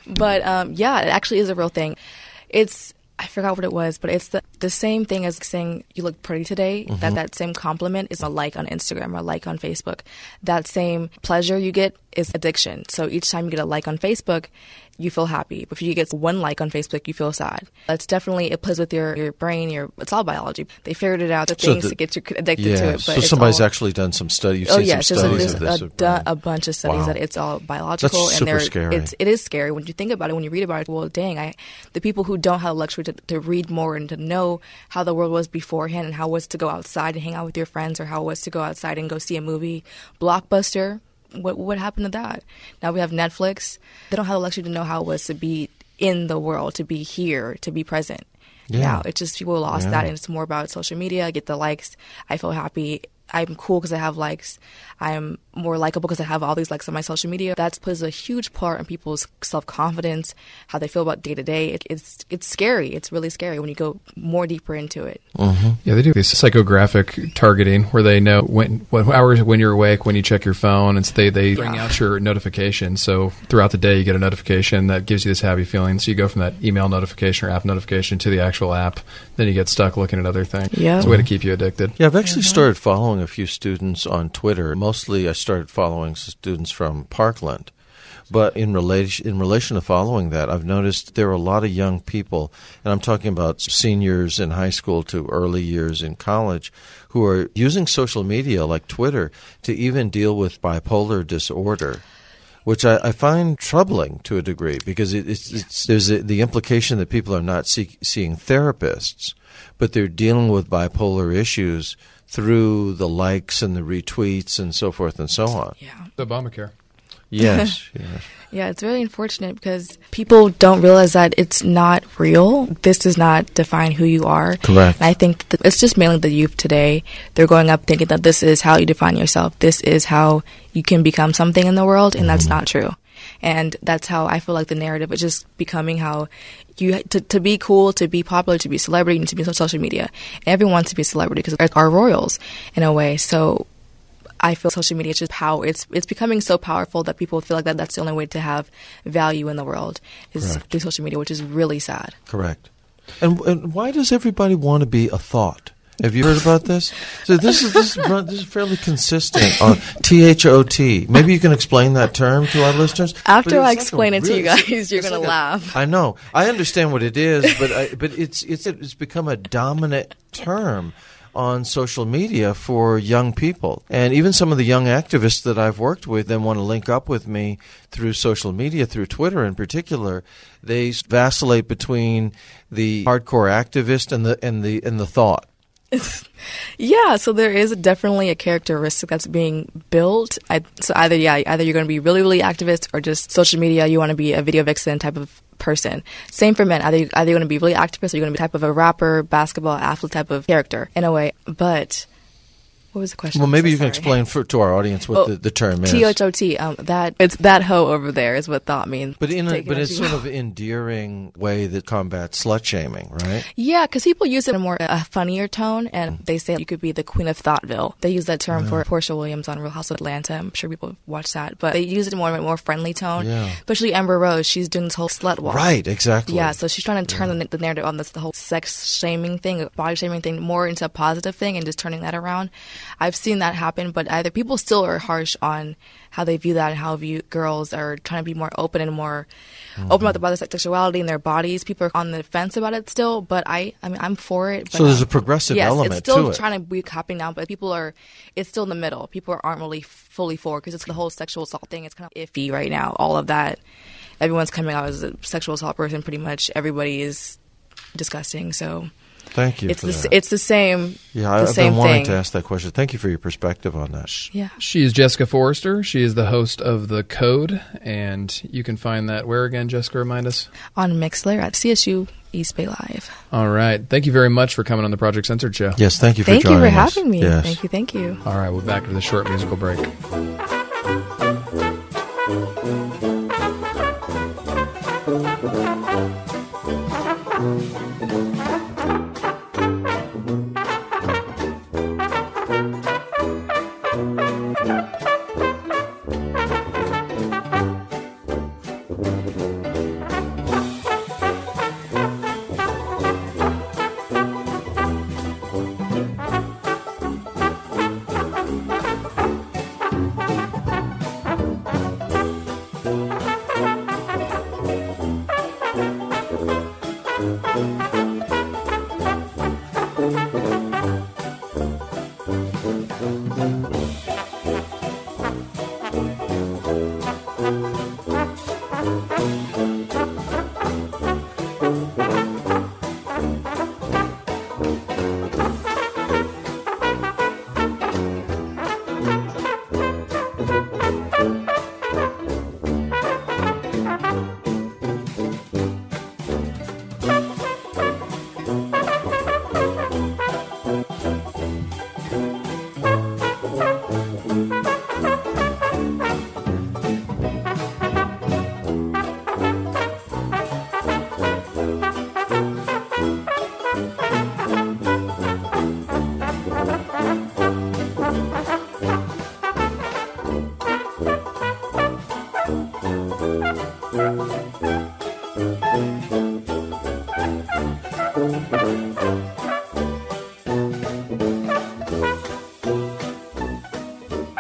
But um, yeah, it actually is a real thing. It's I forgot what it was, but it's the, the same thing as saying you look pretty today. Mm-hmm. That that same compliment is a like on Instagram or a like on Facebook. That same pleasure you get is addiction. So each time you get a like on Facebook, you feel happy. If you get one like on Facebook, you feel sad. That's definitely, it plays with your, your brain. Your It's all biology. They figured it out, the
so
things
the,
to get you addicted
yeah,
to it. But
so
it's
somebody's
all,
actually done some studies. You've
oh,
seen
yes,
some
there's,
studies
a,
of
there's
this.
a, du- a bunch of studies
Wow.
that it's all biological.
That's
and
super scary.
It's, it is scary when you think about it, when you read about it. Well, dang, I, the people who don't have the luxury to, to read more and to know how the world was beforehand and how it was to go outside and hang out with your friends or how it was to go outside and go see a movie, Blockbuster. What what happened to that? Now we have Netflix. They don't have the luxury to know how it was to be in the world, to be here, to be present.
Yeah.
Now it's just people lost
Yeah.
that, and it's more about social media. I get the likes. I feel happy. I'm cool because I have likes. I'm more likable because I have all these likes on my social media. That plays a huge part in people's self-confidence, how they feel about day to day. It, it's it's scary. It's really scary when you go more deeper into it.
Mm-hmm.
Yeah, they do this psychographic targeting where they know when what hours when you're awake, when you check your phone, and so they they bring out your notification. So throughout the day, you get a notification that gives you this happy feeling. So you go from that email notification or app notification to the actual app. Then you get stuck looking at other things.
Yeah,
it's a way to keep you addicted.
Yeah, I've actually started following a few students on Twitter. Mostly, I started following students from Parkland. But in relation in relation to following that, I've noticed there are a lot of young people, and I'm talking about seniors in high school to early years in college, who are using social media like Twitter to even deal with bipolar disorder, which I, I find troubling to a degree because it, it's, it's, there's a, the implication that people are not see, seeing therapists, but they're dealing with bipolar issues through the likes and the retweets and so forth and so on.
Yeah.
Obamacare.
Yes, yes.
Yeah, it's really unfortunate because people don't realize that it's not real. This does not define who you are.
Correct.
And I think that it's just mainly the youth today. They're growing up thinking that this is how you define yourself. This is how you can become something in the world, and mm-hmm. that's not true. And that's how I feel like the narrative is just becoming how you to, to be cool, to be popular, to be a celebrity, and to be on social media. Everyone wants to be a celebrity because they're our royals in a way. So I feel social media is just power. It's it's becoming so powerful that people feel like that that's the only way to have value in the world is
Correct.
through social media, which is really sad.
Correct. And and why does everybody want to be a thought? Have you heard about this? So this is this is, this is fairly consistent on T H O T. Maybe you can explain that term to our listeners.
After I
like
explain it
really,
to you guys, you're going
like
to laugh.
I know. I understand what it is, but I, but it's it's it's become a dominant term on social media for young people. And even some of the young activists that I've worked with then want to link up with me through social media, through Twitter in particular. They vacillate between the hardcore activist and the and the and the thought.
Yeah, so there is definitely a characteristic that's being built. I, so either, yeah, either you're going to be really, really activist or just social media, you want to be a video vixen type of person. Same for men. Either, you, either you're going to be really activist or you're going to be type of a rapper, basketball, athlete type of character in a way. But what was the question?
Well, maybe
so
you can
sorry.
explain for, to our audience what
Oh,
the, the term is.
T H O T. Um, that it's that hoe over there is what thought means.
But in a,
Take it
but
as
it's
you
sort
will.
of endearing way that combats slut shaming, right?
Yeah, because people use it in a more a funnier tone, and they say you could be the queen of Thoughtville. They use that term
Yeah.
for Portia Williams on Real House of Atlanta. I'm sure people watch that, but they use it in more of a more friendly tone.
Yeah.
Especially Amber Rose, she's doing this whole slut walk.
Right, exactly.
Yeah, so she's trying to turn the, the narrative on this the whole sex shaming thing, body shaming thing, more into a positive thing, and just turning that around. I've seen that happen, but either people still are harsh on how they view that and how view girls are trying to be more open and more mm-hmm. open about the sexuality and their bodies. People are on the fence about it still, but I, I mean, I'm for it. But
So there's
um,
a progressive
yes,
element
it's still
to it.
trying to be hopping down, but people are, it's still in the middle. People aren't really fully for because it's the whole sexual assault thing. It's kind of iffy right now. All of that, everyone's coming out as a sexual assault person. Pretty much everybody is disgusting. So.
Thank you
It's
for
the
that.
it's the same.
Yeah,
the
I've
same
been wanting
thing.
to ask that question. Thank you for your perspective on that.
Yeah.
She is Jessica Forrester. She is the host of The Code, and you can find that where again, Jessica, remind us?
On Mixler at C S U East Bay Live.
All right. Thank you very much for coming on the Project Censored show.
Yes, thank you for
Thank you
joining
for
us.
having me.
Yes.
Thank you. Thank you.
All right, we're back to the short musical break.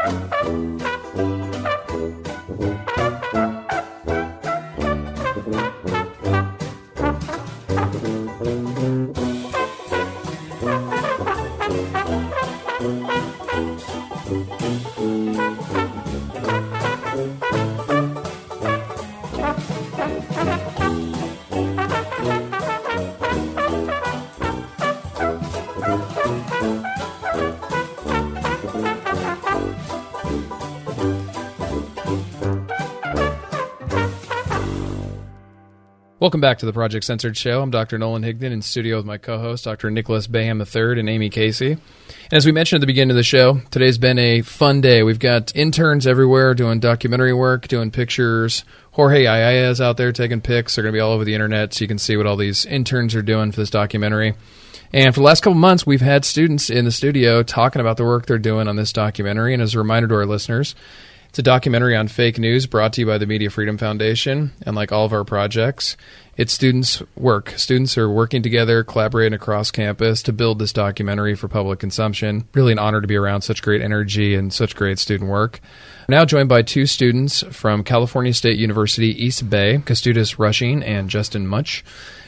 Welcome back to the Project Censored Show. I'm Doctor Nolan Higdon in studio with my co-host, Doctor Nicholas Bayham the third and Amy Casey. And as we mentioned at the beginning of the show, today's been a fun day. We've got interns everywhere doing documentary work, doing pictures. Jorge Ayaya is out there taking pics. They're going to be all over the internet, so you can see what all these interns are doing for this documentary. And for the last couple months, we've had students in the studio talking about the work they're doing on this documentary. And as a reminder to our listeners, it's a documentary on fake news brought to you by the Media Freedom Foundation. And like all of our projects, it's students' work. Students are working together, collaborating across campus to build this documentary for public consumption. Really an honor to be around such great energy and such great student work. I'm now joined by two students from California State University East Bay, Kestudis Rushing and Justin Much.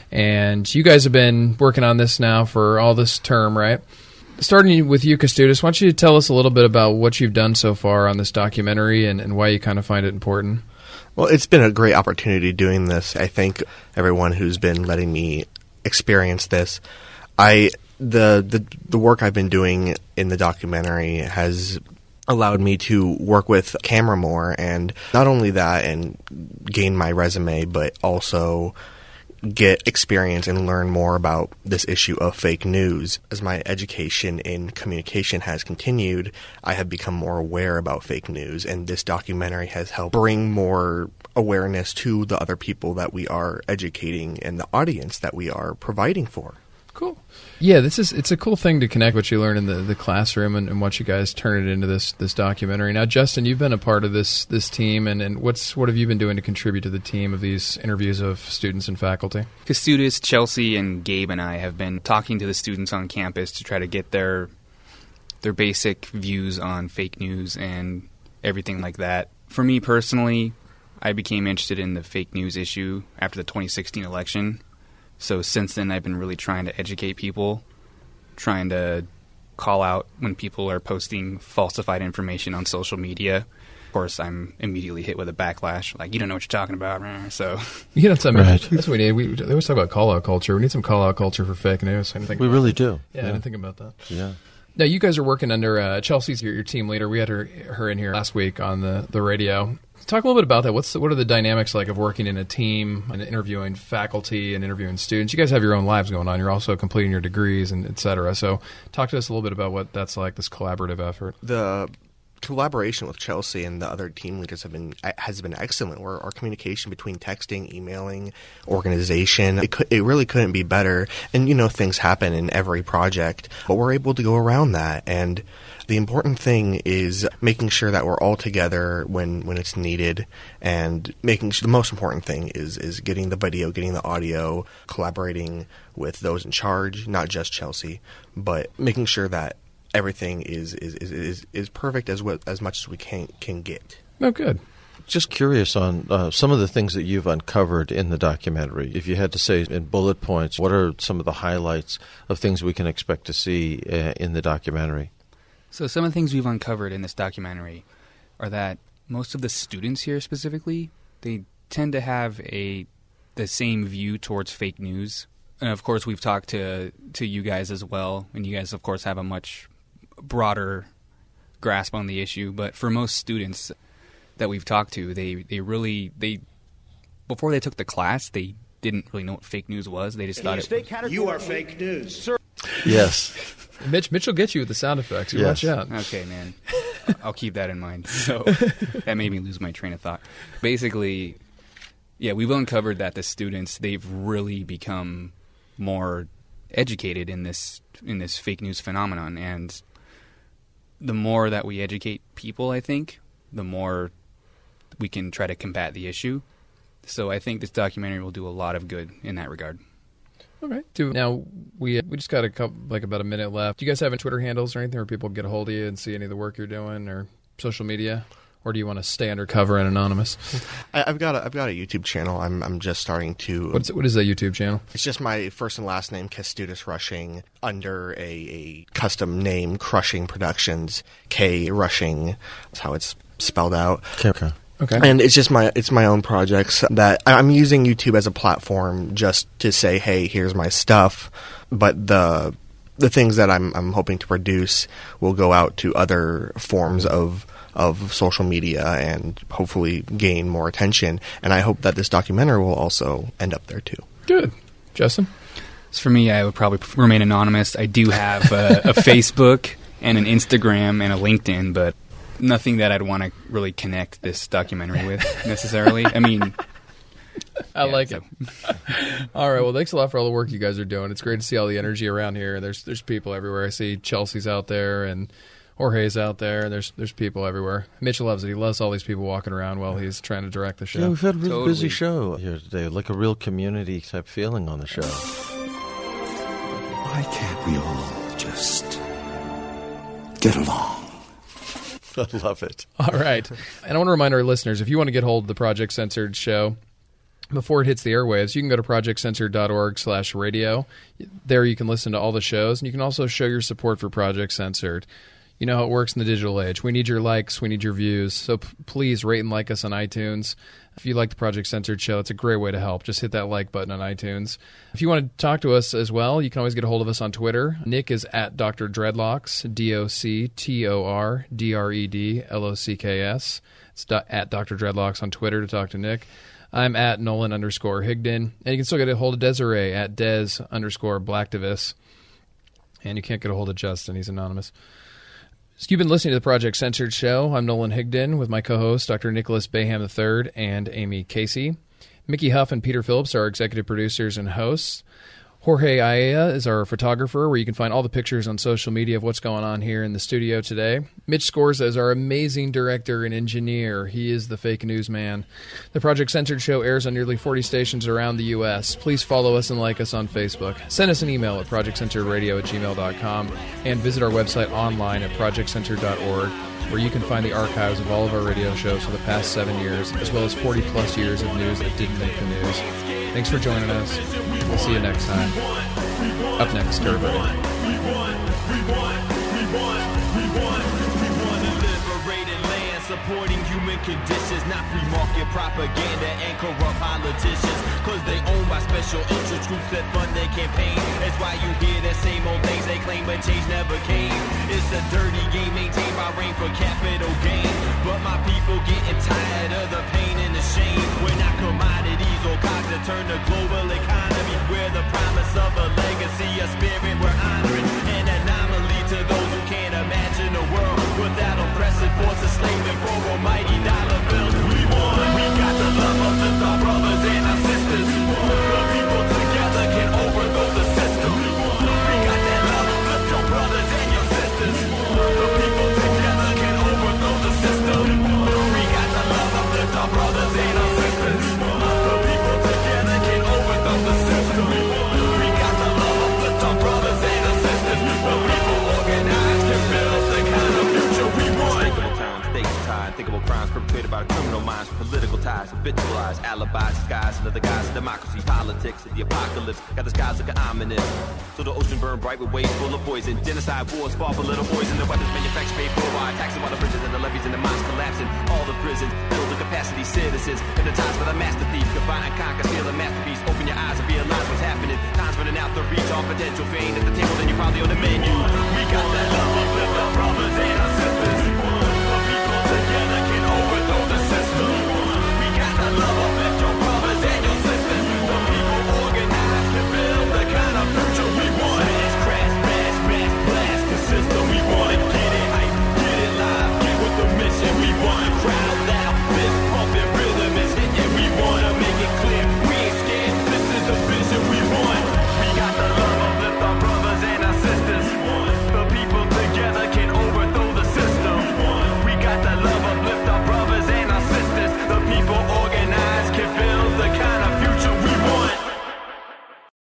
And you guys have been working on this now for all this term, right? Starting with you, Kestudis, why don't you tell us a little bit about what you've done so far on this documentary and, and why you kind of find it important?
Well, it's been a great opportunity doing this. I thank everyone who's been letting me experience this. I the the, the work I've been doing in the documentary has allowed me to work with camera more, and not only that, and gain my resume, but also get experience and learn more about this issue of fake news. As my education in communication has continued, I have become more aware about fake news, and this documentary has helped bring more awareness to the other people that we are educating and the audience that we are providing for.
Cool. Yeah, this is it's a cool thing to connect what you learn in the, the classroom and, and what you guys turn it into this this documentary. Now, Justin, you've been a part of this this team, and, and what's what have you been doing to contribute to the team of these interviews of students and faculty?
Kestudis, Chelsea, and Gabe and I have been talking to the students on campus to try to get their their basic views on fake news and everything like that. For me personally, I became interested in the fake news issue after the twenty sixteen election. So since then, I've been really trying to educate people, trying to call out when people are posting falsified information on social media. Of course, I'm immediately hit with a backlash, like, you don't know what you're talking about. So,
you know, that's, I mean,
Right.
that's what we need. We, they always talk about call-out culture. We need some call-out culture for fake news. I didn't think
We really do.
Yeah, I didn't think about that.
Yeah.
Now, you guys are working under uh, Chelsea's your, your team leader. We had her her in here last week on the, the radio. Talk a little bit about that. What's the, what are the dynamics like of working in a team and interviewing faculty and interviewing students? You guys have your own lives going on. You're also completing your degrees and et cetera. So talk to us a little bit about what that's like, this collaborative effort.
The collaboration with Chelsea and the other team leaders have been has been excellent. Where our communication between texting, emailing, organization, it could, it really couldn't be better. And you know, things happen in every project, but we're able to go around that. And the important thing is making sure that we're all together when, when it's needed, and making sure the most important thing is is getting the video, getting the audio, collaborating with those in charge, not just Chelsea, but making sure that everything is is, is, is, is perfect as well, as much as we can can get.
Oh, good.
Just curious on uh, some of the things that you've uncovered in the documentary. If you had to say in bullet points, what are some of the highlights of things we can expect to see uh, in the documentary?
So some of the things we've uncovered in this documentary are that most of the students here specifically, they tend to have a the same view towards fake news. And of course, we've talked to to you guys as well, and you guys, of course, have a much broader grasp on the issue. But for most students that we've talked to, they, they really, they before they took the class, they didn't really know what fake news was. They just thought it was...
You are fake news. Sir.
Yes.
Mitch, Mitch will get you with the sound effects. You
Yes.
watch out.
Okay, man. I'll keep that in mind. So that made me lose my train of thought. Basically, yeah, we've uncovered that the students, they've really become more educated in this in this fake news phenomenon. And the more that we educate people, I think, the more we can try to combat the issue. So I think this documentary will do a lot of good in that regard.
All right. Do, now, we we just got a couple, like about a minute left. Do you guys have any Twitter handles or anything where people get a hold of you and see any of the work you're doing? Or social media? Or do you want to stay undercover and anonymous?
I, I've got a, I've got a YouTube channel. I'm I'm just starting to.
What's what is that YouTube channel?
It's just my first and last name, Kestudis Rushing, under a, a custom name, Crushing Productions, K Rushing. That's how it's spelled out.
Okay. okay.
Okay.
And it's just my it's my own projects that I'm using YouTube as a platform just to say, hey, here's my stuff. But the the things that I'm I'm hoping to produce will go out to other forms of. of social media and hopefully gain more attention. And I hope that this documentary will also end up there too.
Good. Justin?
So for me, I would probably remain anonymous. I do have a, a Facebook and an Instagram and a LinkedIn, but nothing that I'd want to really connect this documentary with necessarily. I mean...
I
yeah,
like
so.
it. All right. Well, thanks a lot for all the work you guys are doing. It's great to see all the energy around here. There's there's people everywhere. I see Chelsea's out there and Jorge's out there, and there's there's people everywhere. Mitch loves it. He loves all these people walking around while he's trying to direct the show.
Yeah, we've had a really
Totally.
busy show here today, like a real community type feeling on the show.
Why can't we all just get along?
I love it.
All right. And I want to remind our listeners, if you want to get hold of the Project Censored show before it hits the airwaves, you can go to project censored dot org slash radio. There you can listen to all the shows, and you can also show your support for Project Censored. You know how it works in the digital age. We need your likes. We need your views. So p- please rate and like us on iTunes. If you like the Project Censored show, it's a great way to help. Just hit that like button on iTunes. If you want to talk to us as well, you can always get a hold of us on Twitter. Nick is at Doctor Dreadlocks, D O C T O R D R E D L O C K S. It's do- at Doctor Dreadlocks on Twitter to talk to Nick. I'm at Nolan underscore Higdon. And you can still get a hold of Desiree at Des underscore Blacktivist. And you can't get a hold of Justin. He's anonymous. So you've been listening to the Project Censored show. I'm Nolan Higdon with my co-hosts, Doctor Nicholas Bayham the third and Amy Casey. Mickey Huff and Peter Phillips are our executive producers and hosts. Jorge Aea is our photographer, where you can find all the pictures on social media of what's going on here in the studio today. Mitch Scorza is our amazing director and engineer. He is the fake news man. The Project Censored show airs on nearly forty stations around the U S. Please follow us and like us on Facebook. Send us an email at project censored radio at gmail dot com and visit our website online at project censored dot org, where you can find the archives of all of our radio shows for the past seven years, as well as forty plus years of news that didn't make the news. Thanks for joining us. We'll see you next time. Up next, everybody.
Supporting human conditions, not free market propaganda and corrupt politicians. Cause they owned by special interest groups that fund their campaign. That's why you hear the same old things they claim, but change never came. It's a dirty game maintained by rain for capital gain. But my people getting tired of the pain and the shame. We're not commodities or cogs that turn the global economy. We're the promise of a legacy, a spirit we're honoring. An anomaly to those who can't imagine a world without oppressive forces slaving for almighty dollar bills. We won. We got the love of the our brothers and our sisters. The people together can overthrow the system. We got that love of your brothers and your sisters. The people together can overthrow the system. We got the love of our brothers and our sisters. The people together can overthrow the system. We got the love of our brothers and our sisters. The people organized can build the kind of future we want. Unthinkable crimes perpetrated by criminal minds, political ties, habitualized alibis, disguised another guise of democracy, politics, and the apocalypse. Got the skies looking ominous. So the ocean burned bright with waves full of poison. Genocide wars fought for little poison. The weapons manufactured paid for by taxing while the bridges and the levees and the mines collapsing. All the prisons build the capacity citizens. Hypnotized by the master thief. Combine and conquer, steal a masterpiece. Open your eyes and realize what's happening. Time's running out to reach all potential. Fame at the table, then you're probably on the menu. We got that love of our brothers and our sisters. The people together